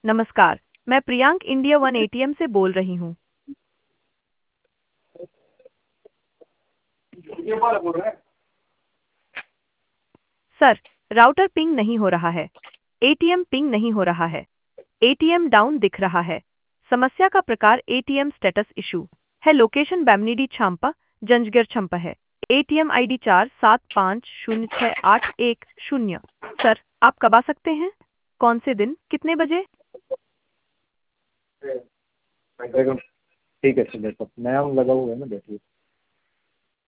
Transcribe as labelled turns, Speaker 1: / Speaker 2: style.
Speaker 1: नमस्कार, मैं Priyank India one ATM से बोल रही हूँ।
Speaker 2: ये वाला बोल रहा है।
Speaker 1: सर, राउटर पिंग नहीं हो रहा है। एटीएम पिंग नहीं हो रहा है। एटीएम डाउन दिख रहा है। समस्या का प्रकार एटीएम स्टेटस इशू है। लोकेशन बैमनीडी छाम्पा, जंजगिर छम्पा है। ATM ID 47506810। सर, आप कब आ सकते हैं? कौन से दिन, कितने बजे?
Speaker 2: देखो, ठीक है चलिए, तो नया लगा हुआ है ना, देखिए।